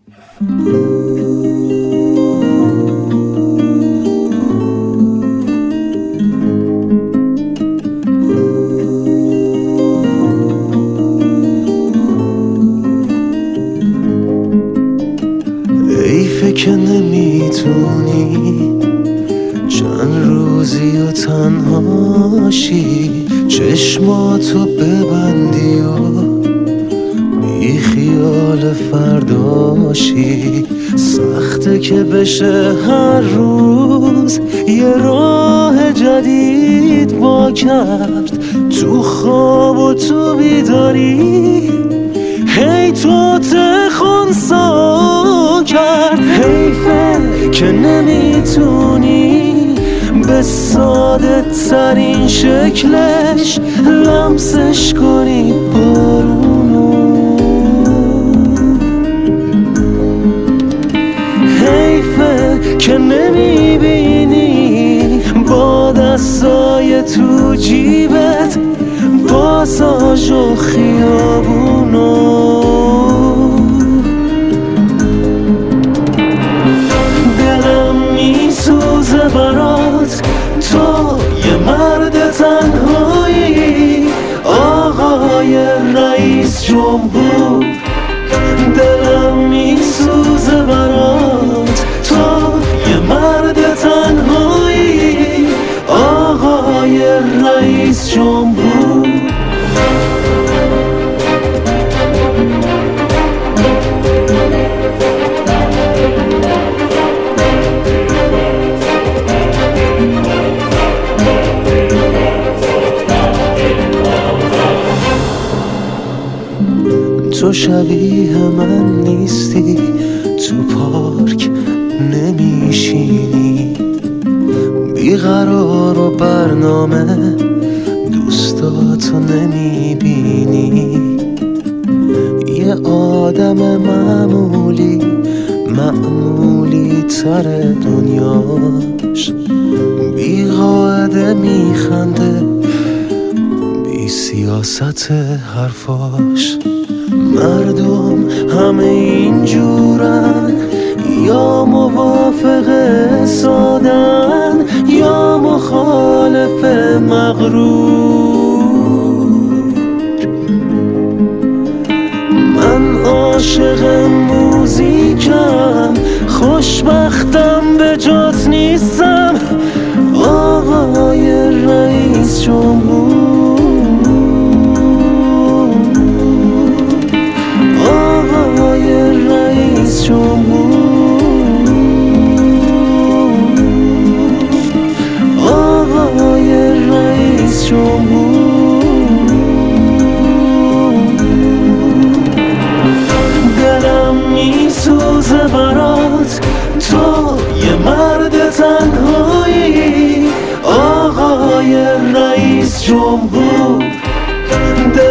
حیفه که نمیتونی چند روزی و تنهاشی، چشماتو ببندی و بی خیال فرداشی. سخته که بشه هر روز یه راه جدید با کرد، تو خواب و تو بیداری هی تو خونسا کرد. حیفه که نمیتونی به ساده ترین شکلش لمسش کنی بارونو. حیفه که نمیبینی با دستای تو جیبت پاساژ و خیابونو. دلم میسوزه برات، تو یه مرد تنهایی، آقای رئیس جمهور. دلم میسوزه برات، تو یه مرد تنهایی، آقای رئیس جمهور. تو شبیه من نیستی، تو پارک نمیشینی، بیقرار و برنامه دوستاتو نمیبینی. یه آدم معمولی تر دنیاش، بی قاعده میخنده بی سیاست حرفاش. مردم همه اینجورن، یا موافق سادن یا مخالف مغرور. من عاشق موزیکم، خوشبختم به جات نیستم، آقای رئیس جمهور. رئیس جمهور، آقای رئیس جمهور. دلم میسوزه برات، تو یه مرد تنهایی، آقای رئیس جمهور.